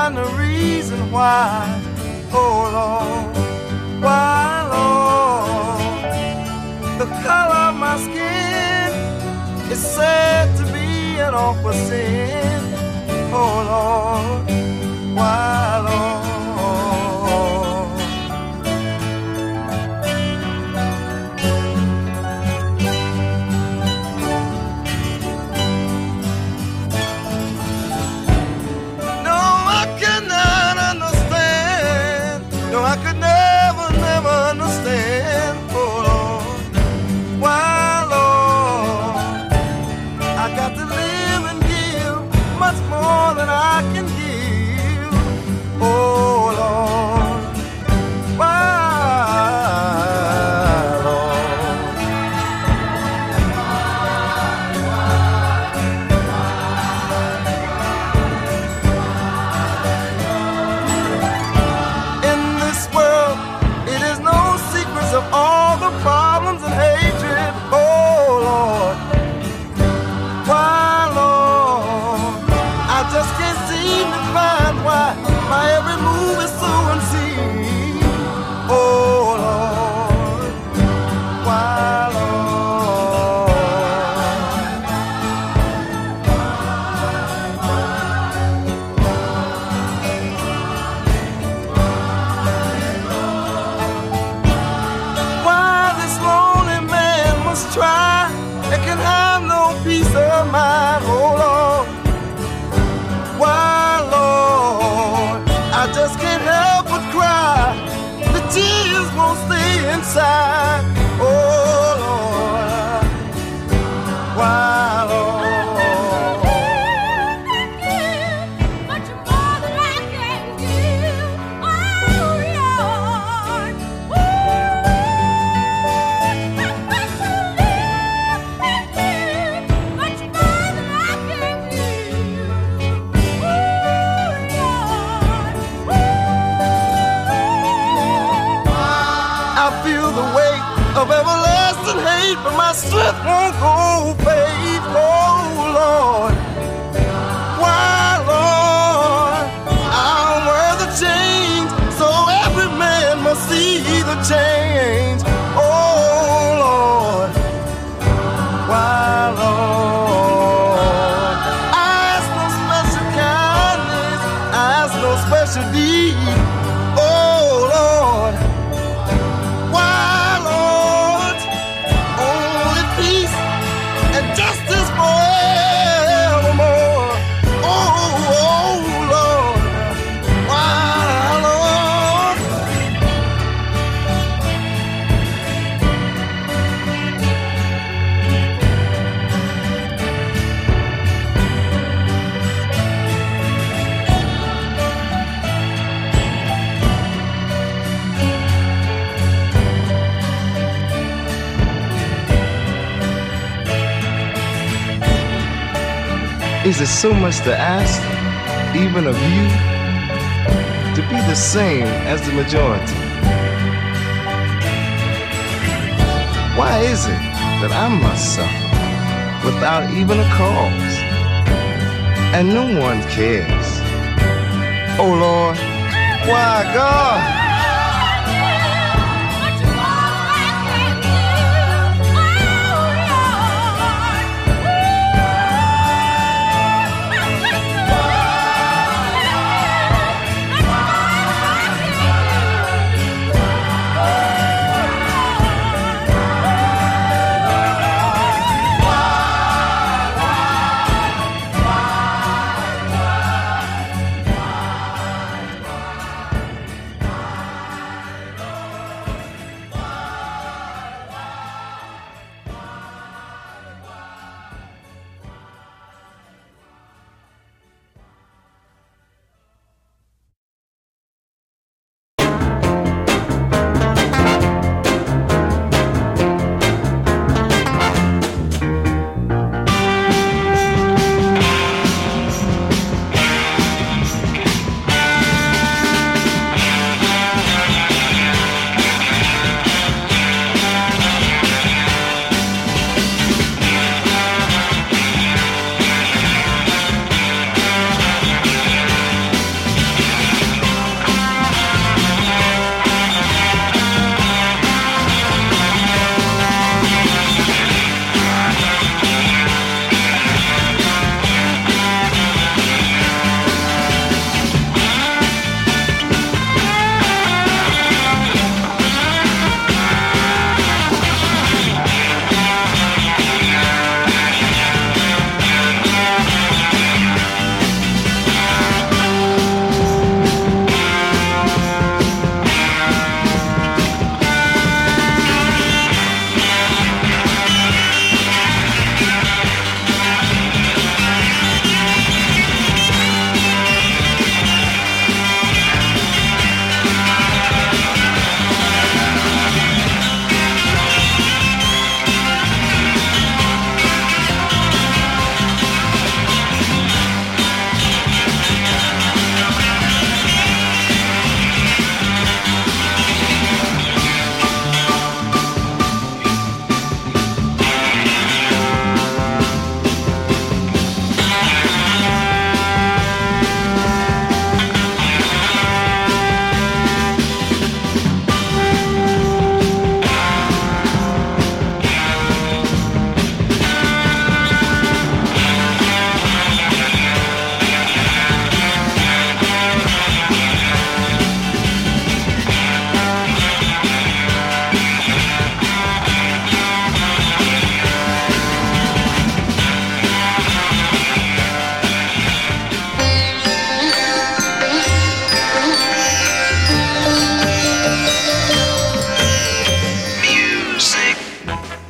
find a reason why. Oh Lord, why Lord? The color of my skin is said to be an awful sin. Oh Lord, why Lord? I could never, never understand, oh Lord, why Lord, I got to live and give much more than I can give, oh Lord, why of all the problems and hatred, oh Lord, why Lord, I just can't seem to find why my every move is so unseen, oh Lord, why try, it can have no peace of mind, oh Lord, why Lord, I just can't help but cry, the tears won't stay inside, oh Lord, why Lord. Of everlasting hate, but my strength won't go fade, oh Lord, why Lord, I'll wear the chains, so every man must see the change, oh Lord, why Lord, I ask no special kindness, I ask no special deed, oh Lord, justice forevermore. Oh Lord, why Lord? Is it so much to ask, even of you, to be the same as the majority? Why is it that I must suffer without even a cause, and no one cares? Oh Lord, why God?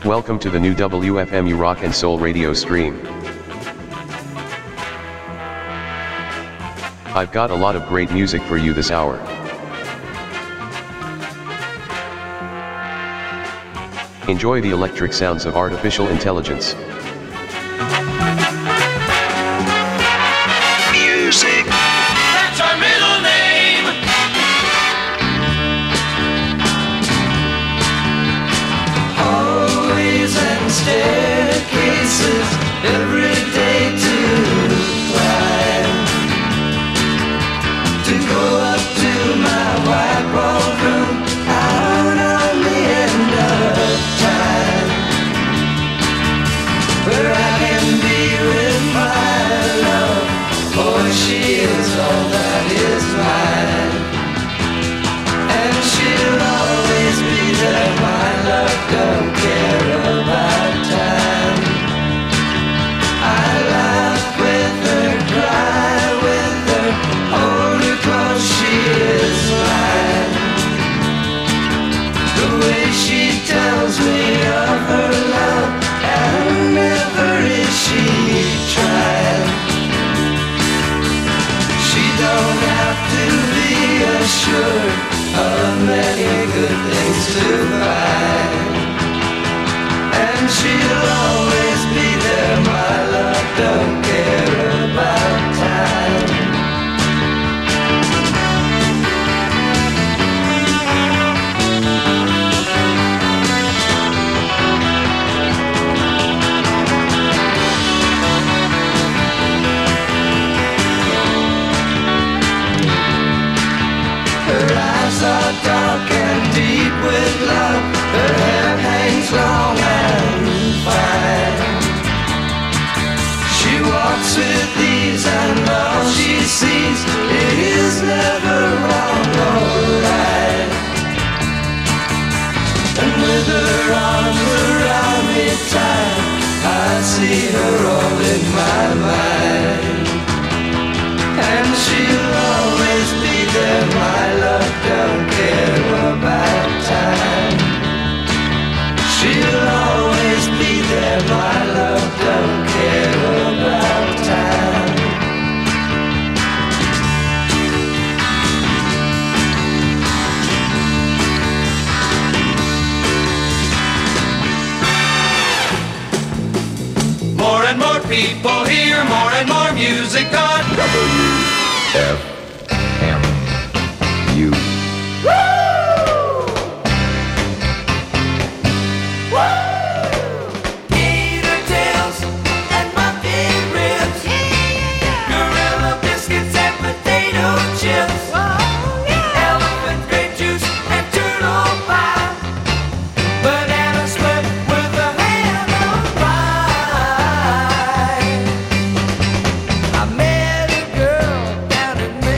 Welcome to the new WFMU Rock and Soul radio stream. I've got a lot of great music for you this hour. Enjoy the electric sounds of artificial intelligence. Music. That's our middle name. Hallways and staircases every day to climb. To go up to my white walled room out on the end of time, where I can be with my love, for she is all that is mine, and she'll always be there. My love don't care about time. I laugh with her, cry with her, hold her close, she is mine. The way she tells me of her love, and never is she tried. She don't have to be assured of many good things to find, and she'll always be there. My love don't care about time. Her eyes are dark and deep with love. Her hair hangs long and fine. She walks with ease and all she sees, it is never wrong or right. And with her arms around me tight, I see her all in my mind, and she'll always be there. My love don't care about time. She'll always be there. My love don't care about time. More and more people hear more and more music on WFMU. Gator tails and muffin ribs, gorilla biscuits and potato chips, elephant grape juice and turtle pie, banana split with a hand of pie. I met a girl down in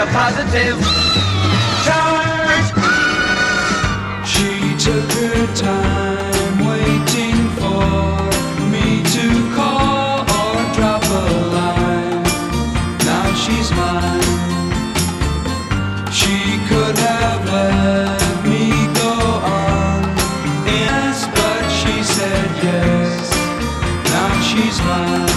a positive charge. She took her time waiting for me to call or drop a line. Now she's mine. She could have let me go on, yes, but she said yes. Now she's mine.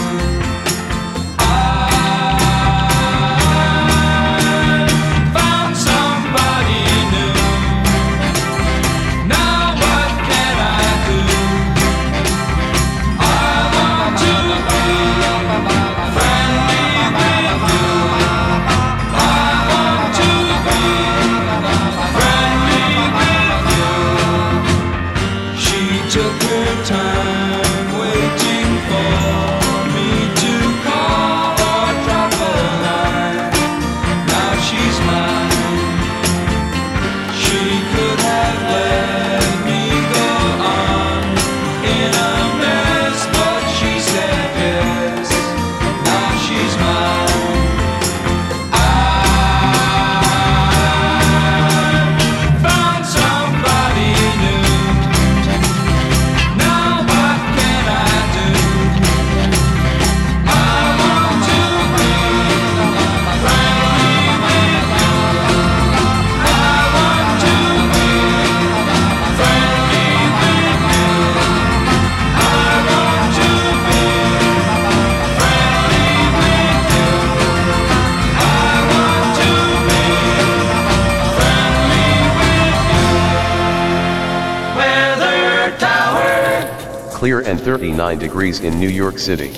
Clear and 39 degrees in New York City.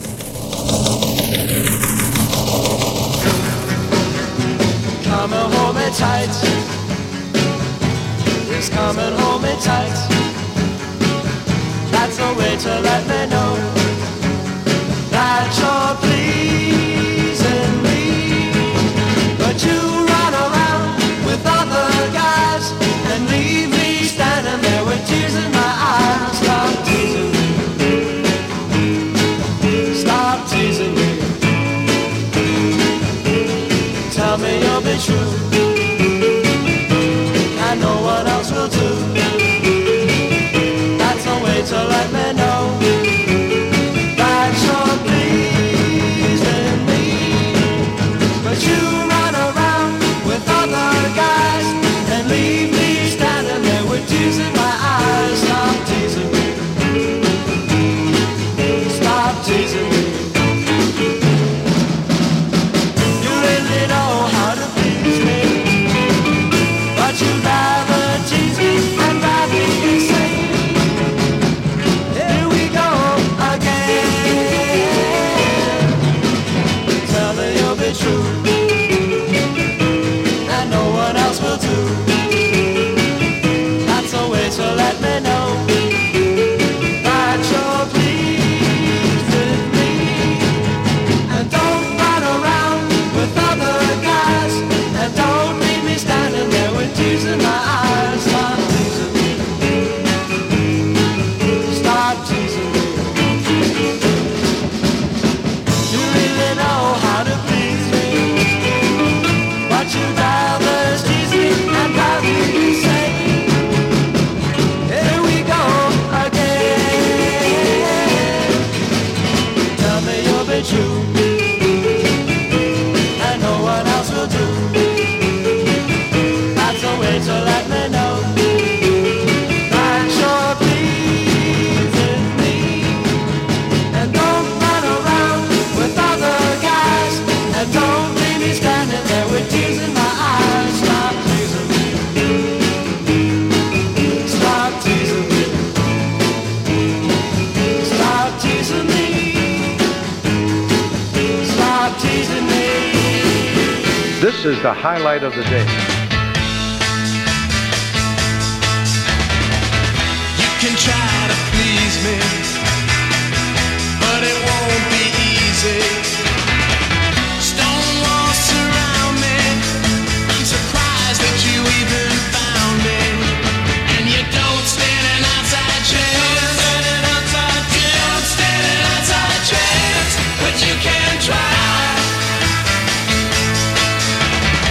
Coming home at tight. He's coming home at tight. That's a way to let me know that you're pleasing me. But you run around with other guys and leave me standing there with tears in my eyes. Stop teasing me. Stop teasing me. Tell me you'll be true, and no one else will do. That's a way to let me know that you're pleasing me. But you run around with other guys and leave me standing there with tears in my eyes. Stop teasing me. Stop teasing me. You really know how to please me, but you never tease me and drive me insane. Here we go again. Tell me you'll be true, and no one else will do. That's a way to let me know that you're pleased with me. And don't run around with other guys, and don't leave me standing there with tears in my eyes. Stop teasing me. Stop teasing me. You really know how to please me, but you rather tease me and drive me insane. Here we go again. Tell me you'll be true, and no one else will do. That's a way to let me know that you're pleasing me. And don't run around with other guys, and don't leave me standing there with tears in my eyes. Stop teasing me. Stop teasing me. Stop teasing me. Stop teasing me. This is the highlight of the day. You can try to please me, but it won't be easy. Stone walls surround me. I'm surprised that you even found me. And you don't stand an outside chance. Don't stand an outside chance. But you can try.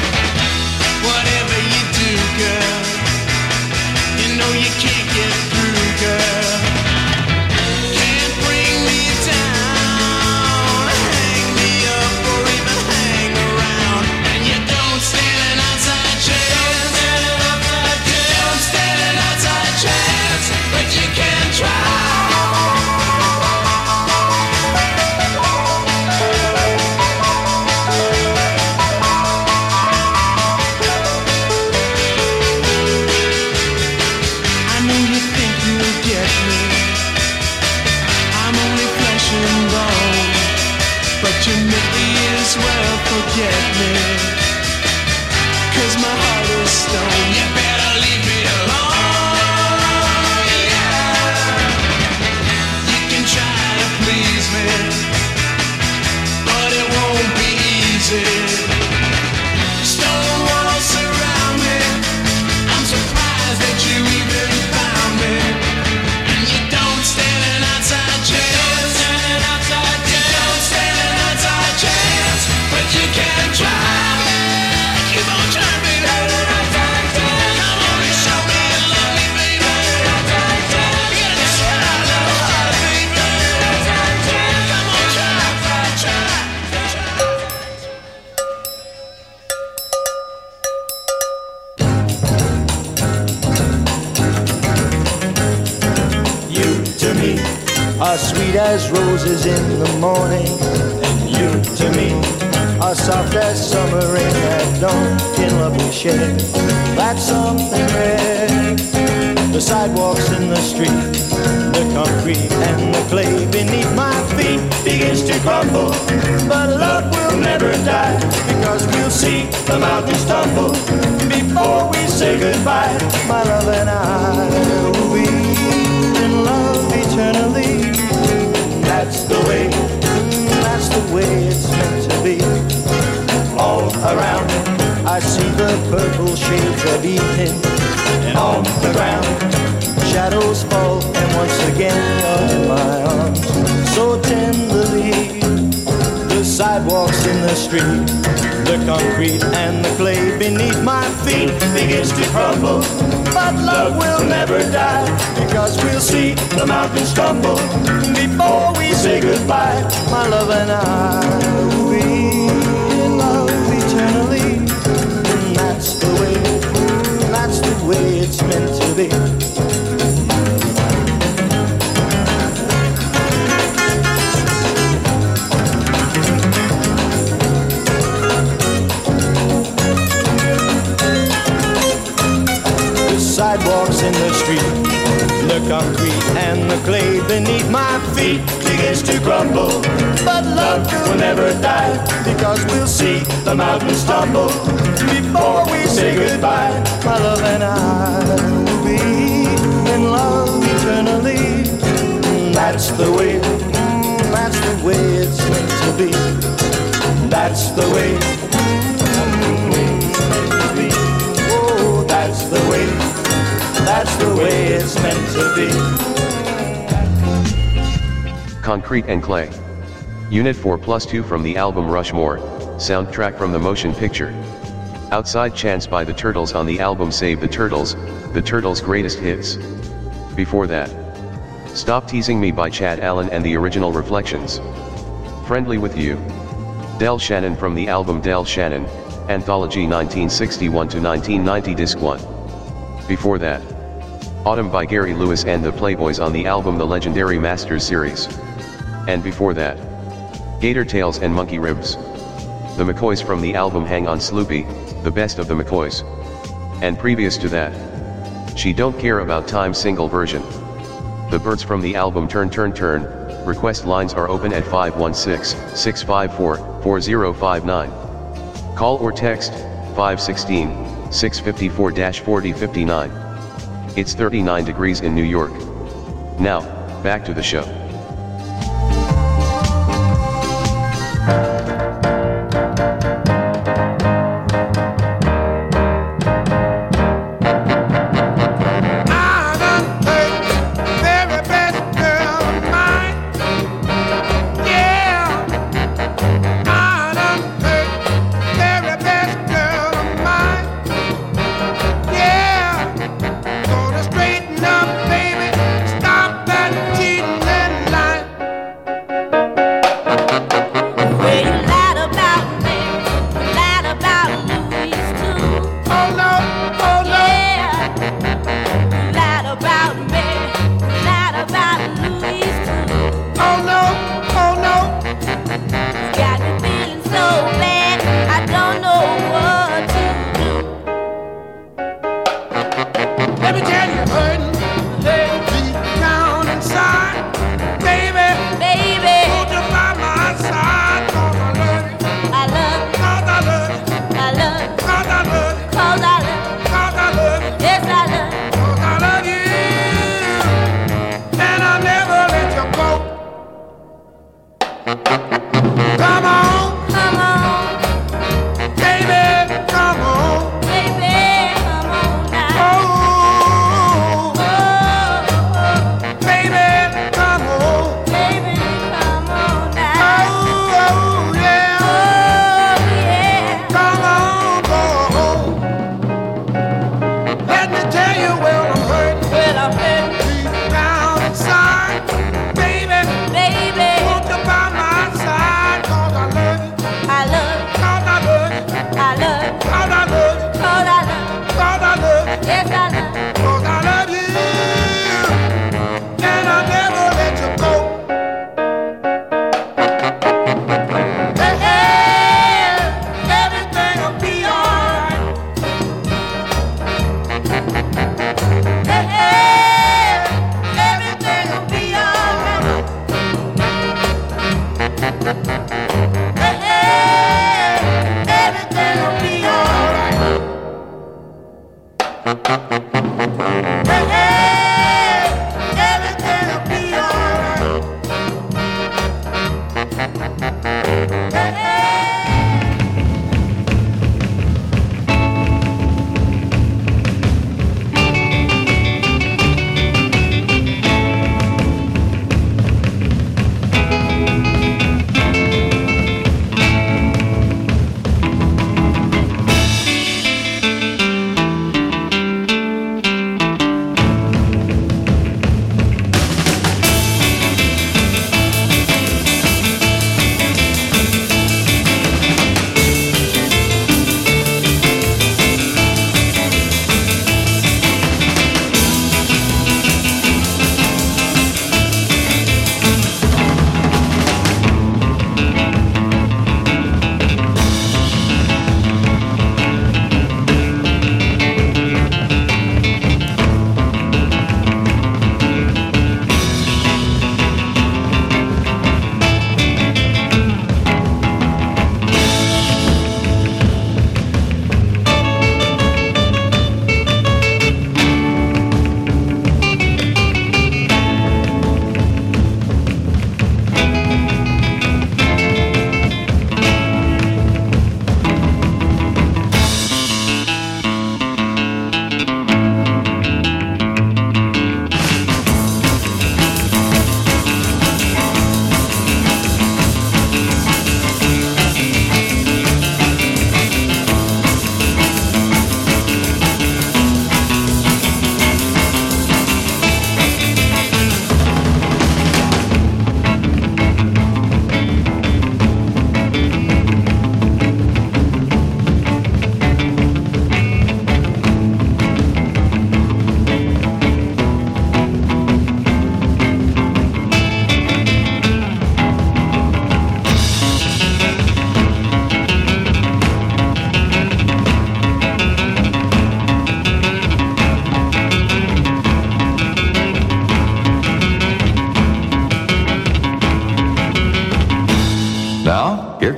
are sweet as roses in the morning, and you to me are soft as summer rain at dawn. In love we share, that's something rare. The sidewalks in the street, the concrete and the clay beneath my feet begins to crumble, but love will never die, because we'll see the mountains tumble before we say goodbye. My love and I will be in love eternally. That's the way it's meant to be. All around I see the purple shades of evening, and on the ground shadows fall, and once again you're in my arms so tenderly. The sidewalks in the street, the concrete and the clay beneath my feet begins to crumble, but love will never die, because we'll see the mountains tumble before we say goodbye. My love and I will be in love eternally, and that's the way it's meant to be. Sidewalks in the street, the concrete and the clay beneath my feet begins to crumble, but love will never die, because we'll see the mountains tumble before we say goodbye. My love and I will be in love eternally. That's the way it's meant to be. That's the way it's meant to be. Oh, that's the way it's meant to be. Concrete and Clay. Unit 4+2 from the album Rushmore, soundtrack from the motion picture. Outside Chance by the Turtles on the album Save the Turtles Greatest Hits. Before that, Stop Teasing Me by Chad Allen and the Original Reflections. Friendly with You. Del Shannon from the album Del Shannon, Anthology 1961 to 1990 Disc 1. Before that, Autumn by Gary Lewis and the Playboys on the album The Legendary Masters Series. And before that, Gator Tails and Monkey Ribs. The McCoys from the album Hang On Sloopy, the best of the McCoys. And previous to that, She Don't Care About Time single version. The Birds from the album Turn Turn Turn. Request lines are open at 516-654-4059. Call or text 516-654-4059. It's 39 degrees in New York. Now, back to the show. Waiting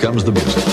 comes the music.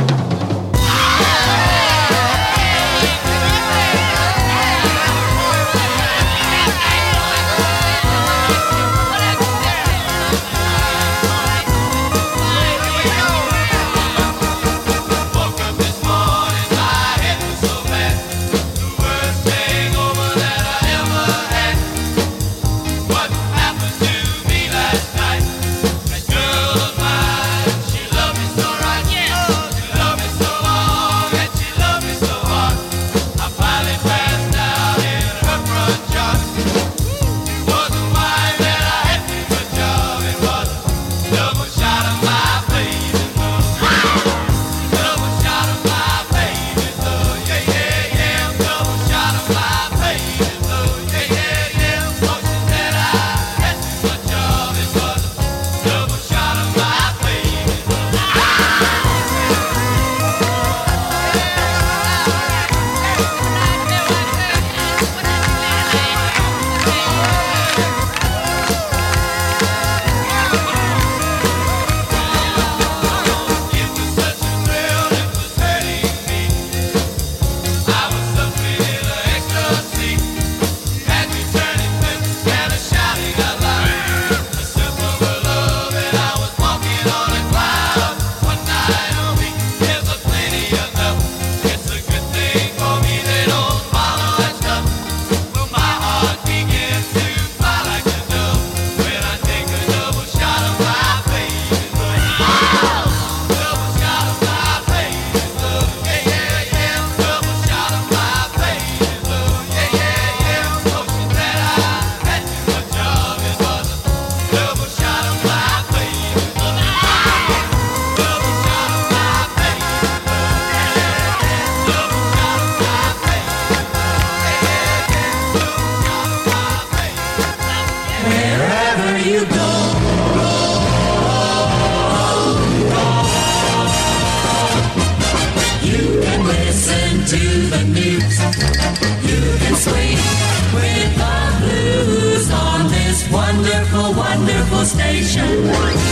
Wonderful station.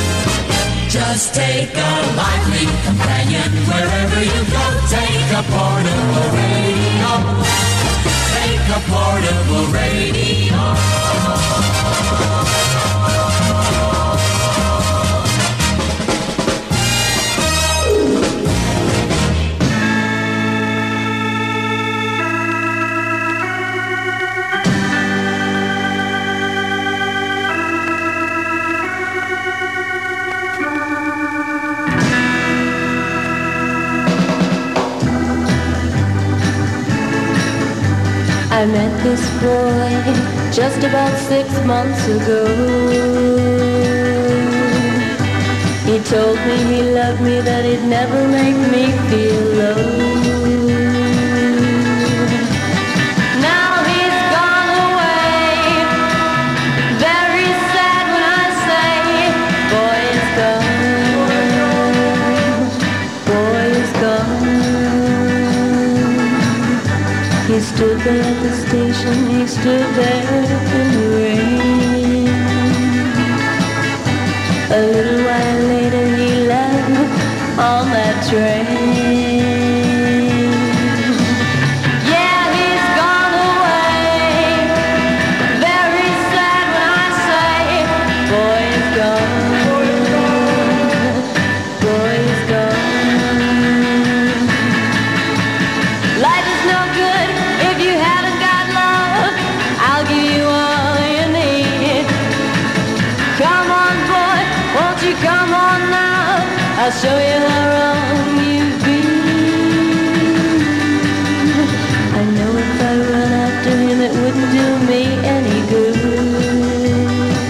Just take a lively companion wherever you go. Take a portable radio. Take a portable radio. I met this boy just about 6 months ago. He told me he loved me, that he'd never make me feel low. Now he's gone away, very sad when I say, boy is gone, boy is gone. He stood there at the station, he stood there in the rain. A little while later he left on that train. Yeah, he's gone away, very sad when I say, boy is gone, boy is gone. Life is no good if you haven't got love. I'll give you all you need. Come on, boy, won't you come on now? I'll show you how wrong you've been. I know if I run after him it wouldn't do me any good.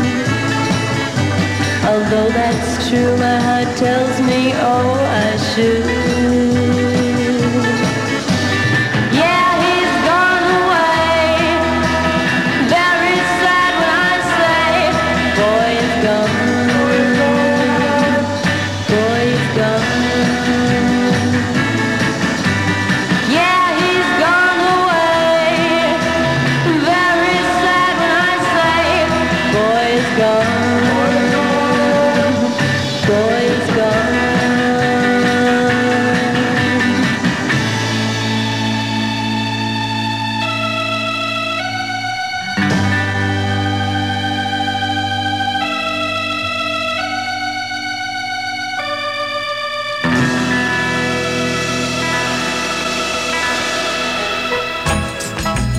Although that's true, my heart tells me, oh, I should. Boy is gone.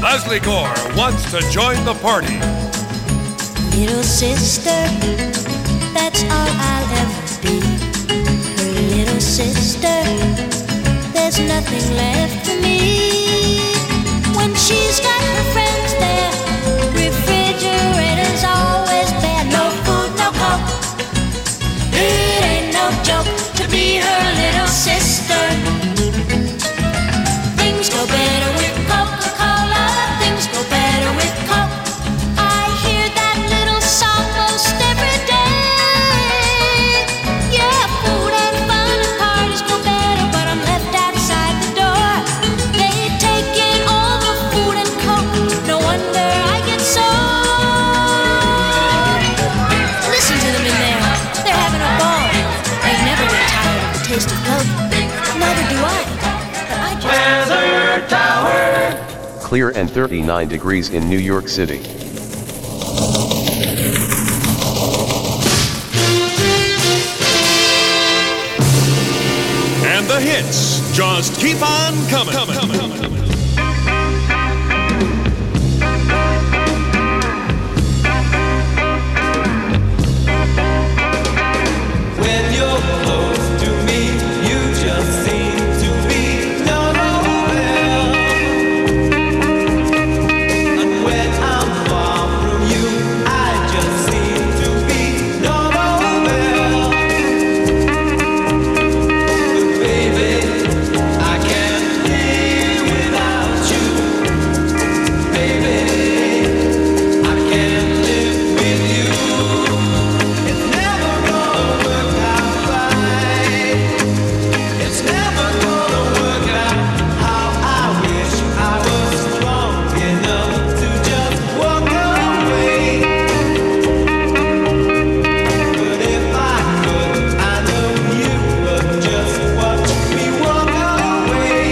Leslie Gore wants to join the party. Little sister, that's all I'll ever be. Her little sister, there's nothing left for me. When she's got her friends there, refrigerator's always bare. No food, no coke. It ain't no joke to be her little sister. Things go better with Coca-Cola. Things go better with Coke. I hear that little song most every day. Yeah, food and fun and parties go better, but I'm left outside the door. They take in all the food and Coke. No wonder I get sore. Listen to them in there. They're having a ball. They never get tired of the taste of Coke. Neither do I. Weather Tower. Clear and 39 degrees in New York City. And the hits just keep on coming. When you're close to me, you just seem to be nowhere. And when I'm far from you, I just seem to be nowhere. But baby, I can't live without you. Baby, I can't live with you. It's never gonna work out right. It's never gonna work out how I wish I was strong enough to just walk away. But if I could, I know you would just watch me walk away.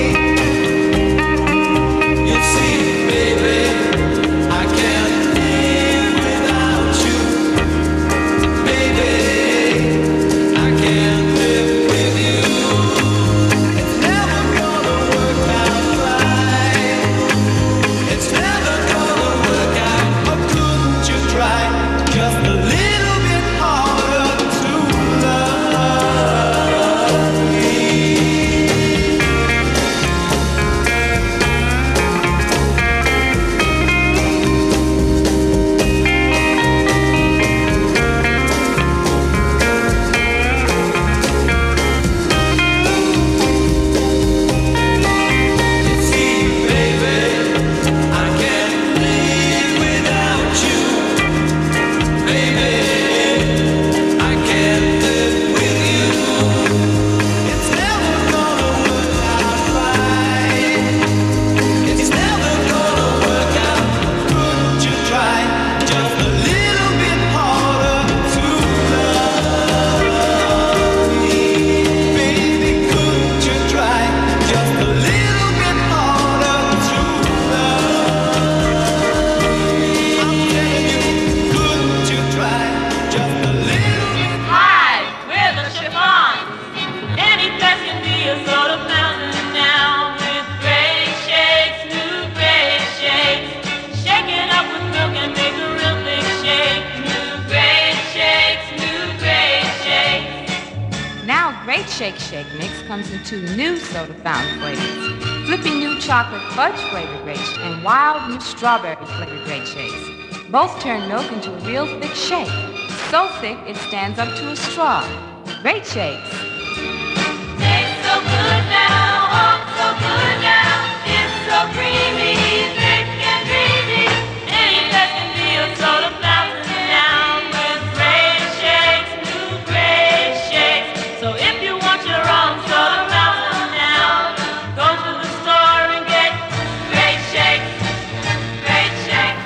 You see, baby, I can't live without you. Baby, I can't live with you. It's never gonna work out right. It's never gonna work out. Or couldn't you try just a little bit harder to love me? You see, baby, I can't live without you. Baby, I can't live with you. It's never gonna work out right. It's never gonna work out. Couldn't you try just a little bit harder to love me? Baby, couldn't you try just a little bit harder to love me? I'm telling you, couldn't you try just a little bit? Hi, we're the Chiffons. Any place can be a sort of mountain now with great shakes, new great shakes. Shake it up with milk and make a real big shake. New great shakes, new great shakes. Now Great Shake Shake Mix comes in two new soda fountain flavors. Flippy new chocolate fudge flavored great and wild new strawberry flavored great shakes. Both turn milk into a real thick shake. So thick it stands up to a straw. Great shakes. Tastes so good now, oh so good now. It's so creamy, thick and dreamy. Any place can be a soda fountain now with great shakes, new great shakes. So if you want your own soda fountain now, go to the store and get great shakes, great shakes.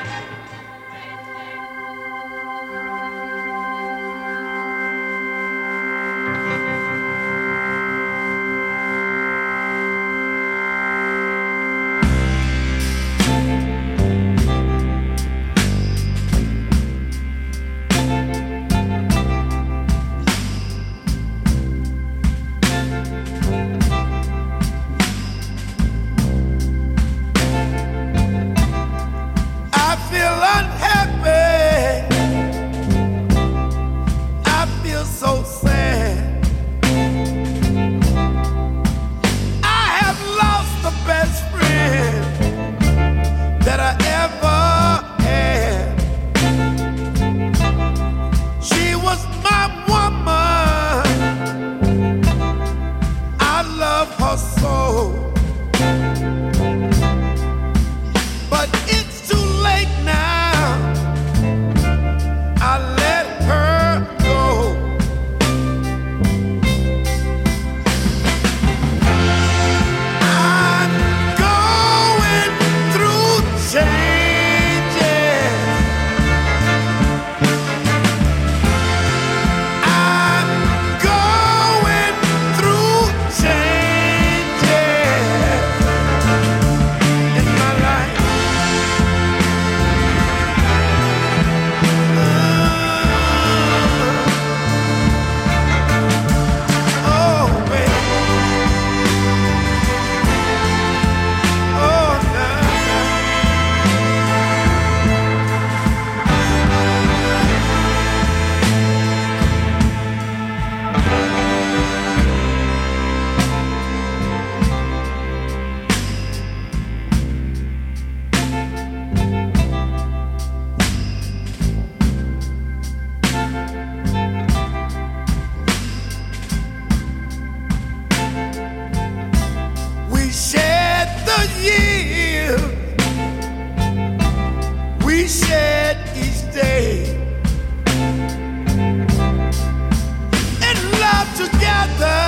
together,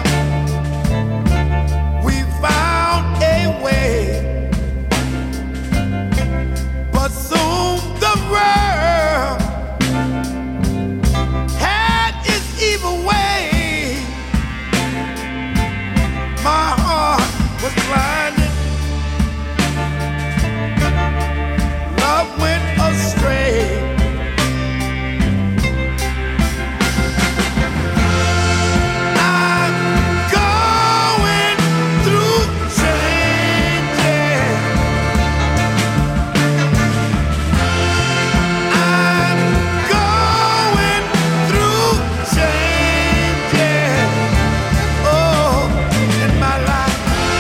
we found a way, but soon the world had its evil way. My heart was blinded, love went astray. I'm going through changes. I'm going through changes. Oh, in my life.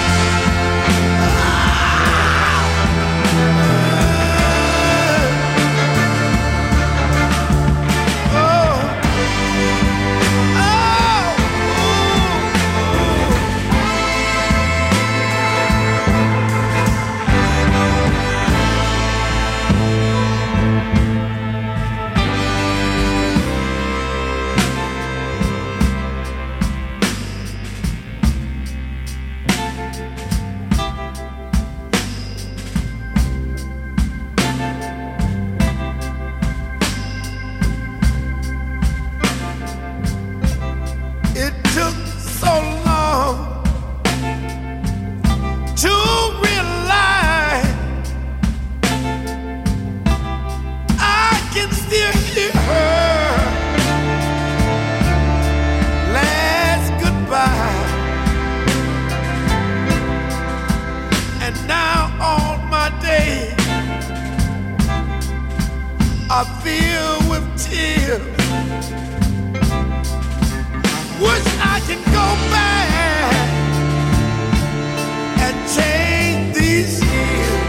It took so long to realize I can still hear her last goodbye. And now all my days are filled with tears. Wish I can go back and change these years.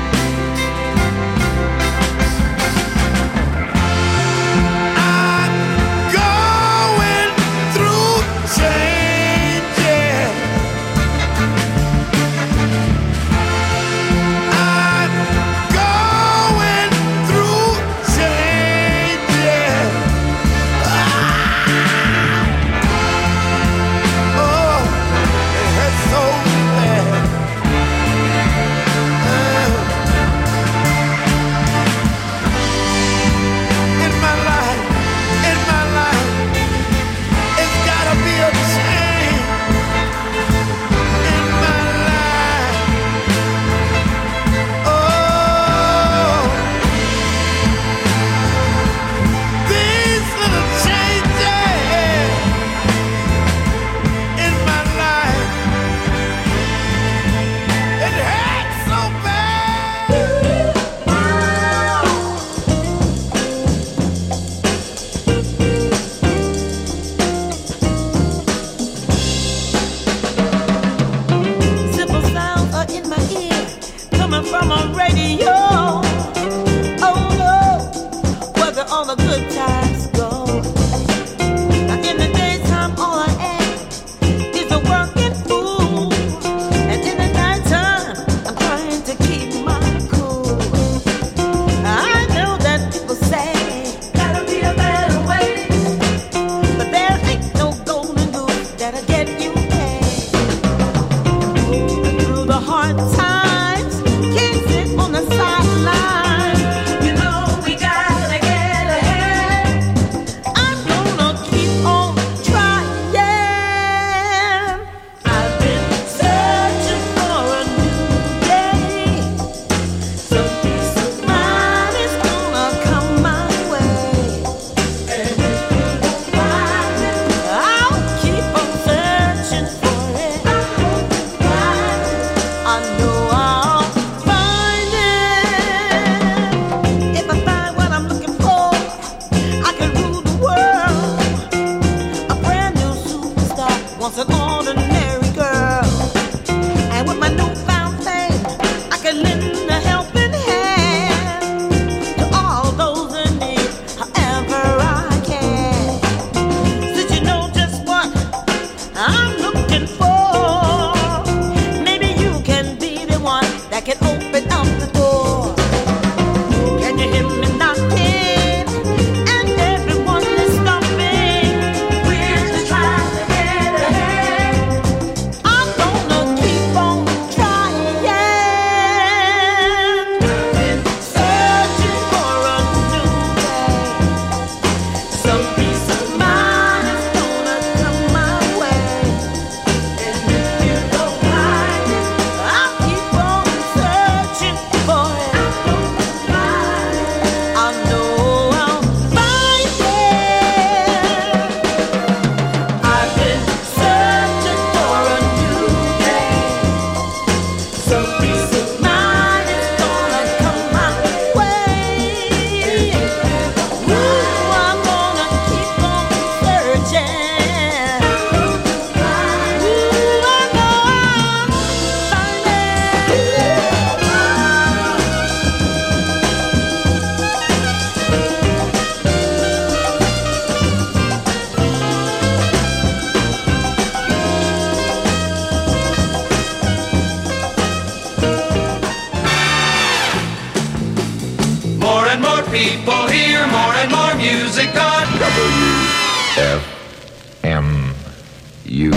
I'm going through changes. I'm going through changes. Oh, it hurts so bad. In my life, it's gotta be a change. In my life, oh, these little changes in my life, it hurts so bad. Simple sounds are in my ear, coming from a radio. Oh no, where the all the good times go. Now in the daytime, all I am is a working fool, and in the nighttime, I'm trying to keep my cool. I know that people say gotta be a better way, but there ain't no golden goose that'll get you paid. Through the hard times, can't sit on the sideline. You know we gotta get ahead. I'm gonna keep on trying. I've been searching for a new day, so peace of mind is gonna come my way. And if you won't find it, I'll keep on searching for it. I hope you find it. I know I'll find it. If I find what I'm looking for, I can rule the world. A brand new superstar wants an ordinary girl. And with my newfound fame, I can lend a helping hand to all those in need, however I can. Since you know just what I'm looking for, maybe you can be the one that can open up the door. Can you hear me knocking? And everyone is stopping. We're just trying people hear more and more music on WFMU.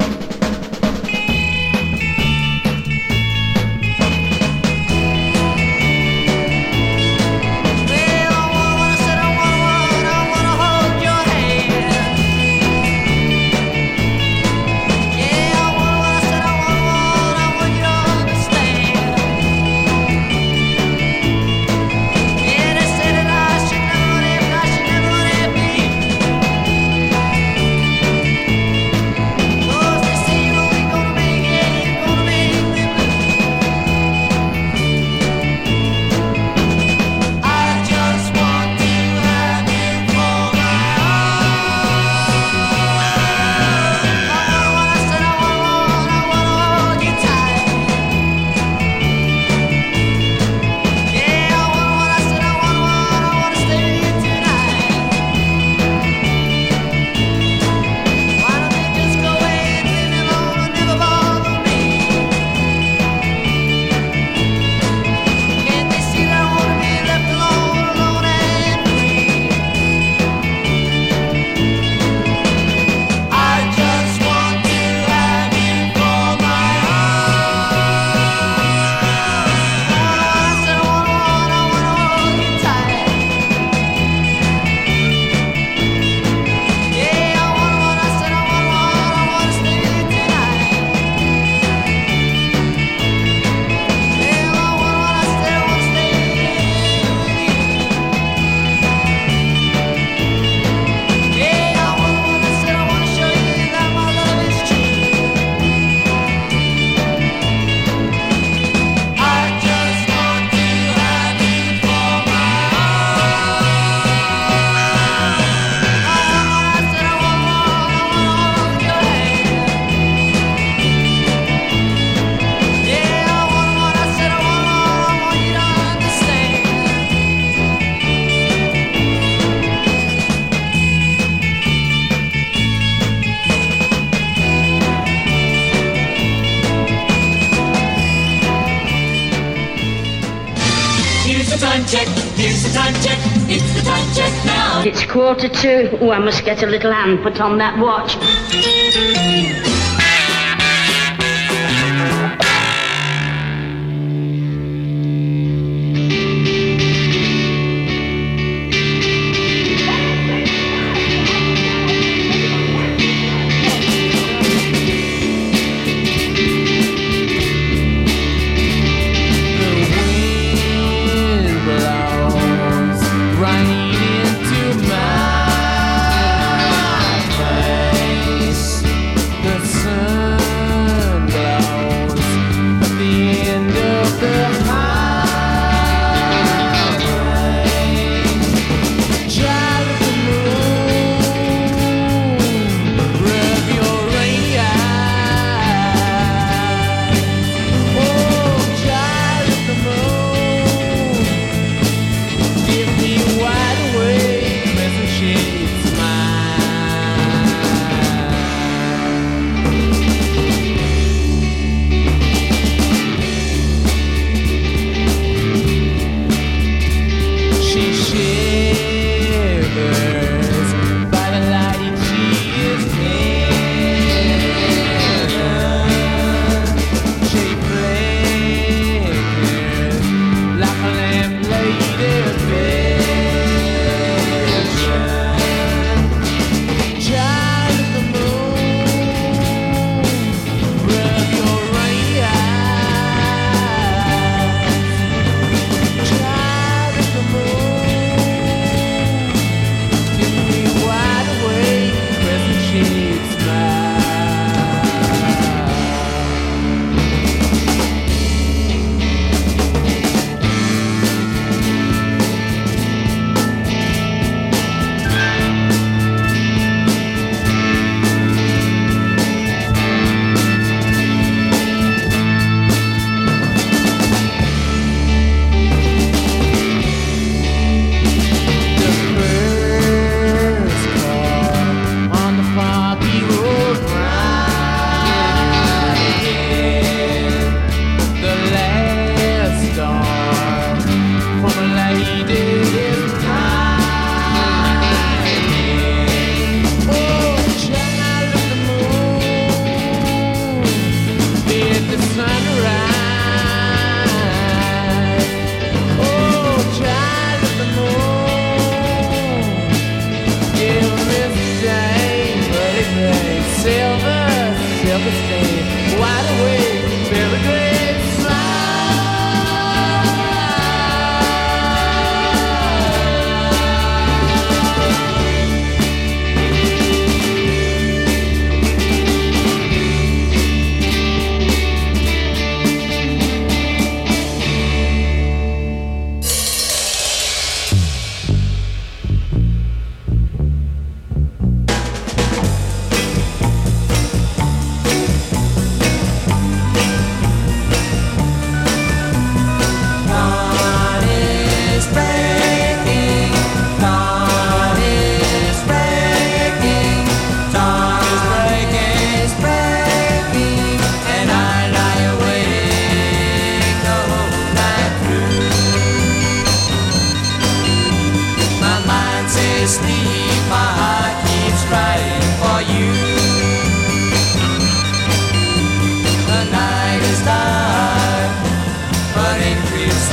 time check, here's the time check, it's the time check now. It's 1:45. Oh, I must get a little hand put on that watch. The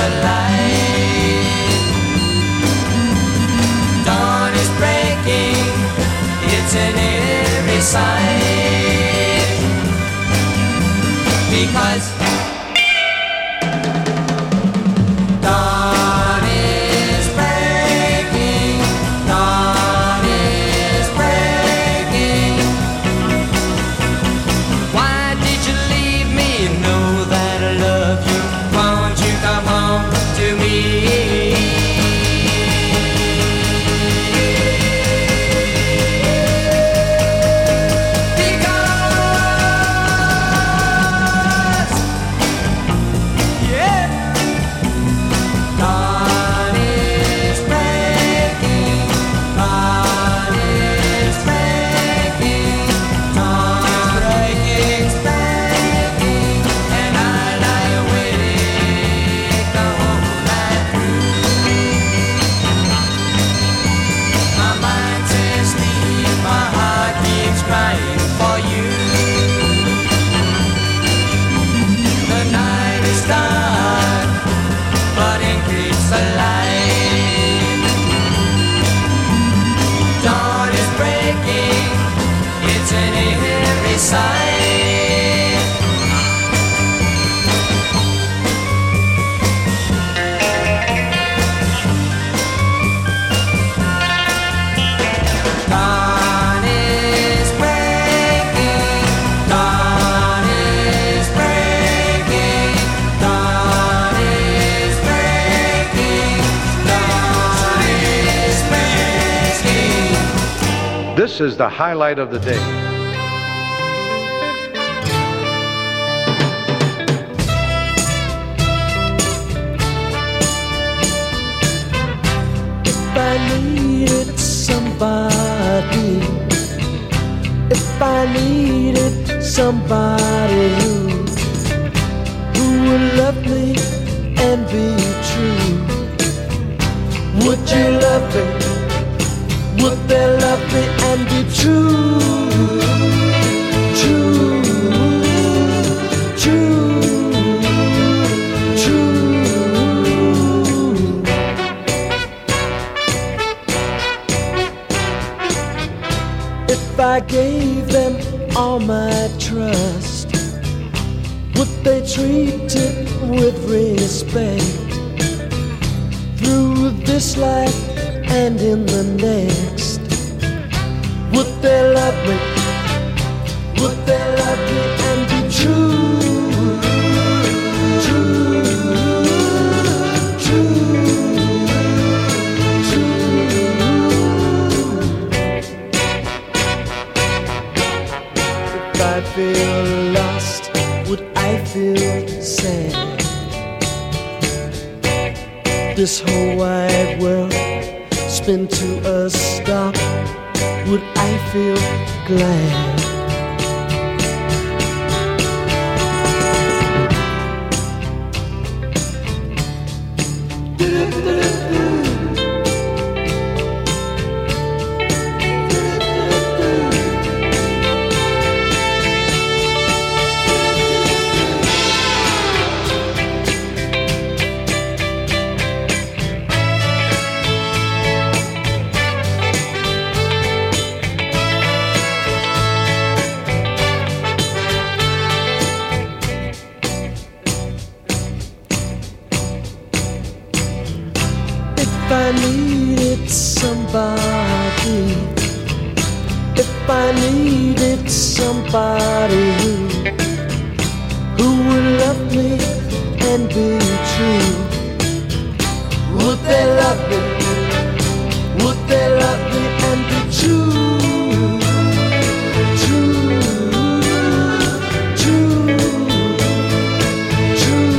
light. Dawn is breaking, it's in every sight. Because dawn is breaking, dawn is breaking. Why did you leave me? Know that I love you. Won't you come home to me? This is the highlight of the day. If I needed somebody, if I needed somebody who would love me and be true, would you love me? Would they love me and be true? True, true, true. If I gave them all my trust, would they treat it with respect? Through this life and in the next, would they love me? Would they love me and be true? True, true, true. If I feel lost, would I feel sad? This whole wide world spin to a stop, would I feel glad? If I needed somebody, if I needed somebody who would love me and be true, would they love me? Would they love me and be true? True, true, true.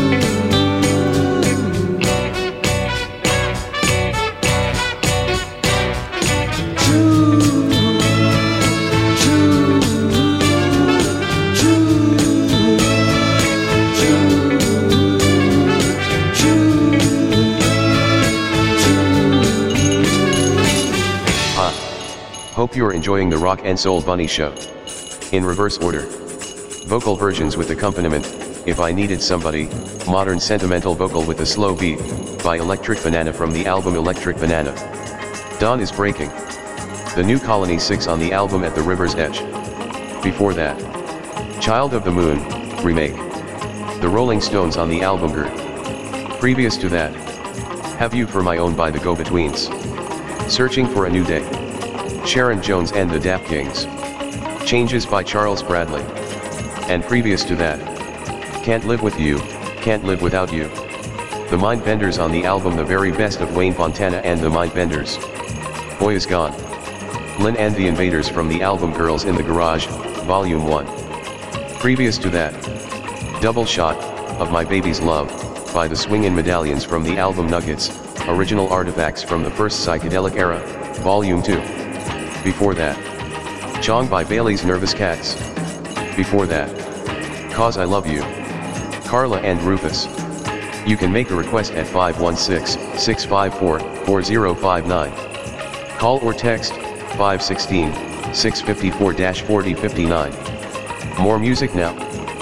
Hope you're enjoying the Rock and Soul Bunny Show. In reverse order. Vocal versions with accompaniment, If I Needed Somebody, modern sentimental vocal with a slow beat, by Electric Banana from the album Electric Banana. Dawn is Breaking. The New Colony 6 on the album At the River's Edge. Before that, Child of the Moon, remake. The Rolling Stones on the album Gert. Previous to that, Have You For My Own by the Go-Betweens. Searching for a New Day. Sharon Jones and the Dap Kings. Changes by Charles Bradley. And previous to that, Can't Live With You, Can't Live Without You. The Mindbenders on the album The Very Best of Wayne Fontana and the Mindbenders. Boy Is Gone. Lynn and the Invaders from the album Girls in the Garage, Volume 1. Previous to that, Double Shot, Of My Baby's Love, by the Swingin' Medallions from the album Nuggets, Original Artifacts from the First Psychedelic Era, Volume 2. Before that, Chong by Bailey's Nervous Cats. Before that, Cause I Love You. Carla and Rufus. You can make a request at 516-654-4059. Call or text 516-654-4059. More music now.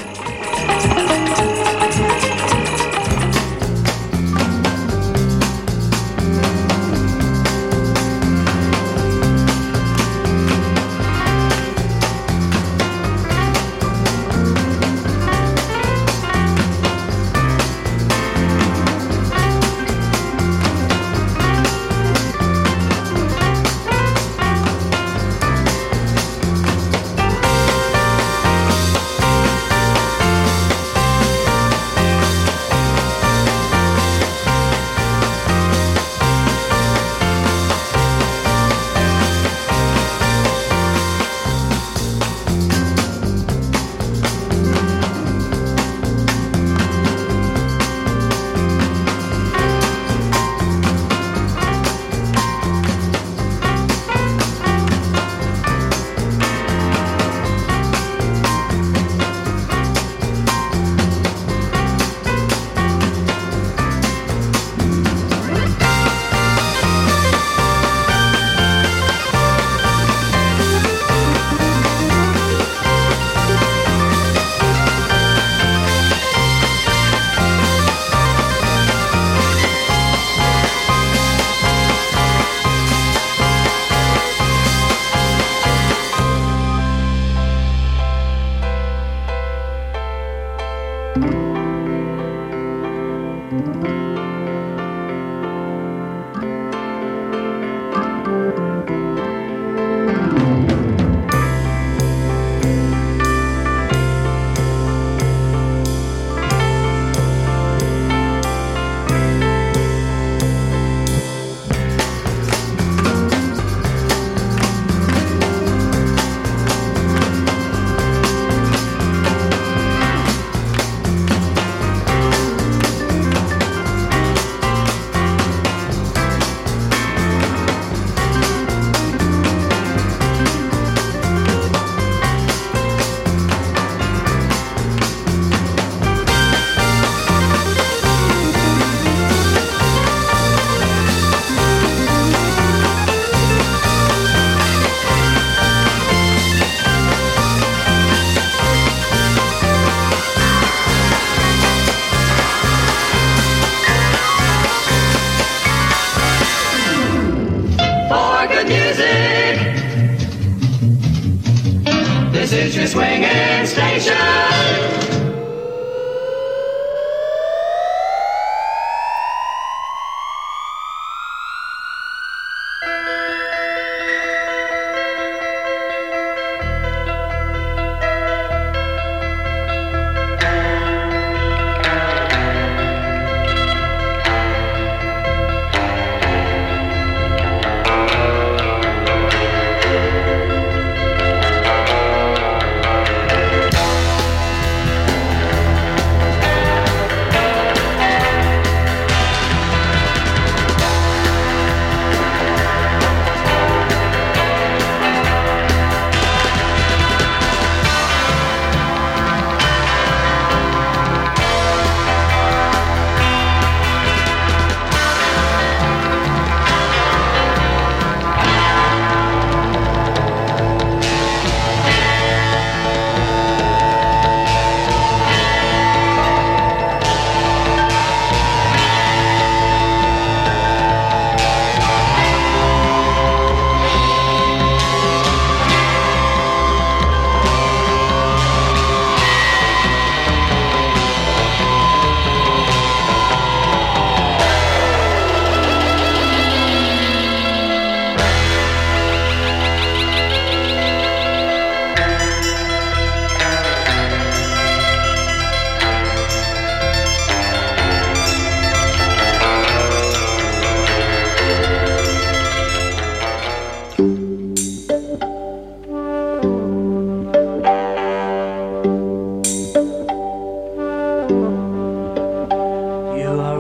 This is your swinging station.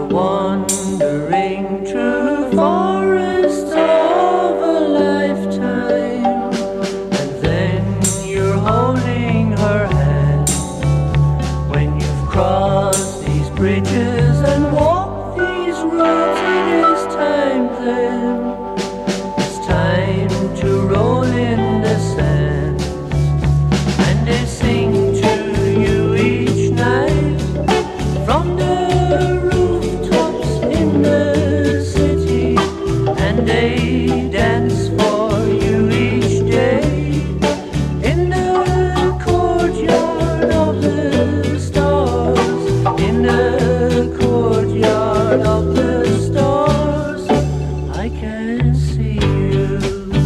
wandering through forests of a lifetime, and then you're holding her hand when you've crossed these bridges and walked these roads. It is time then, it's time to roll in the sand, and they sing to you each night from the rooftops in the city, and they dance for you each day in the courtyard of the stars, in the courtyard of the stars. I can see you,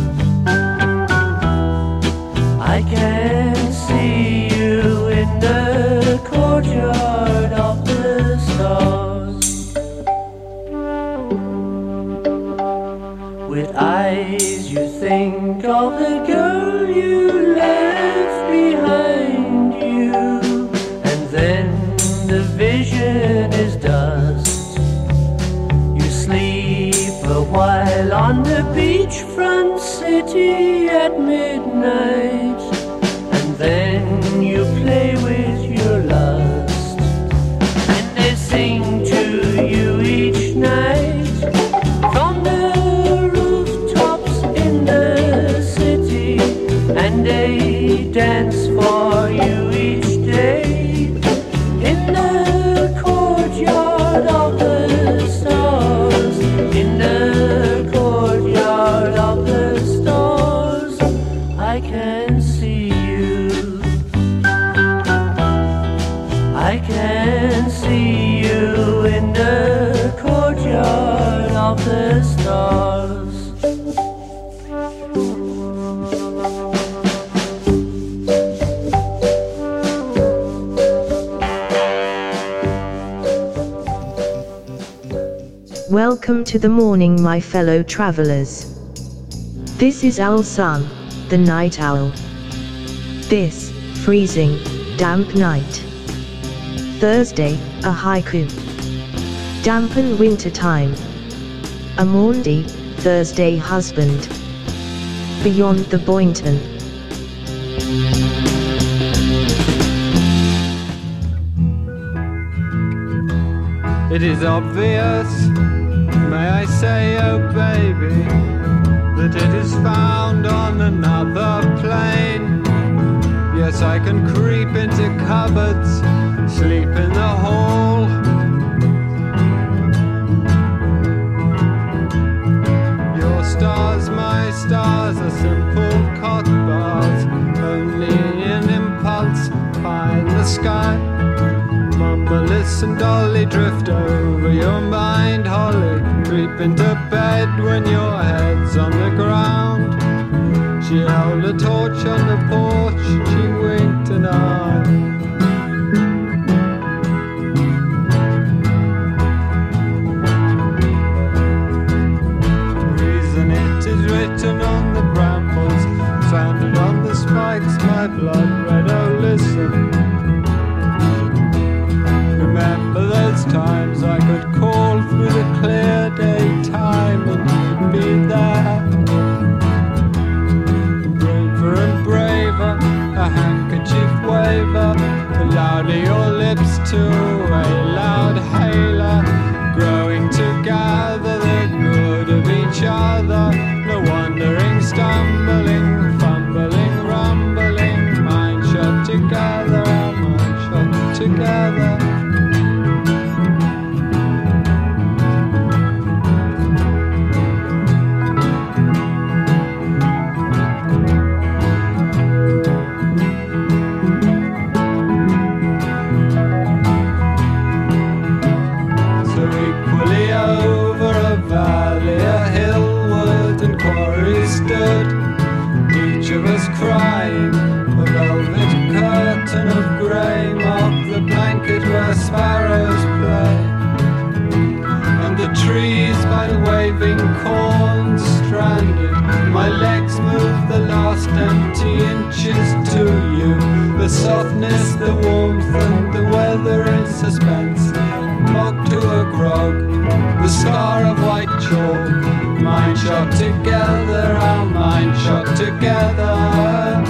I can see you in the courtyard of the stars. With eyes you think of the girl you left behind you, and then the vision is dust. You sleep a while on the beachfront city at midnight, and then you play with your lust, and they sing to you each night from the rooftops in the city, and they dance for you each day in the courtyard of the stars, in the courtyard of the stars. I can see you, I can see you in the courtyard of the stars. Welcome to the morning, my fellow travelers. This is Owl Sun, the night owl. This freezing, damp night. Thursday, a haiku. Dampen winter time. A Maundy, Thursday husband. Beyond the Boynton. It is obvious, may I say, oh baby, that it is found on another plane. Yes, I can creep into cupboards, sleep in the hall. Your stars, my stars, are simple cot bars, only in impulse find the sky. Mama, listen, dolly, drift over your mind, Holly. Creep into bed when your head's on the ground. She held a torch on the porch, she winked an eye. Reason it is written on the brambles, sanded on the spikes, my blood red, oh listen. Remember those times I could call through the clear daytime and you'd be there. Braver and braver, a handkerchief waver, the louder your lips to a loud hailer. Growing together, the good of each other, no wandering, stumbling, fumbling, rumbling, mind shut together, mind shut together. Each of us crying, a velvet curtain of grey marked the blanket where sparrows play, and the trees by the waving corn stranded. My legs move the last empty inches to you, the softness, the warmth and the weather in suspense, mocked to a frog, the scar of white chalk. Mind shot together, our mind shot together.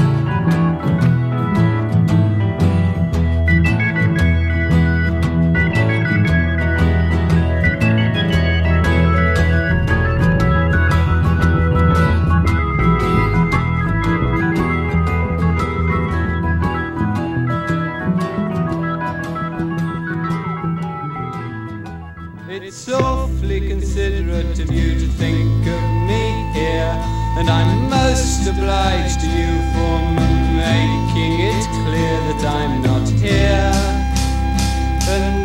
It's awfully considerate of you to think of me here, and I'm most obliged to you for making it clear that I'm not here. And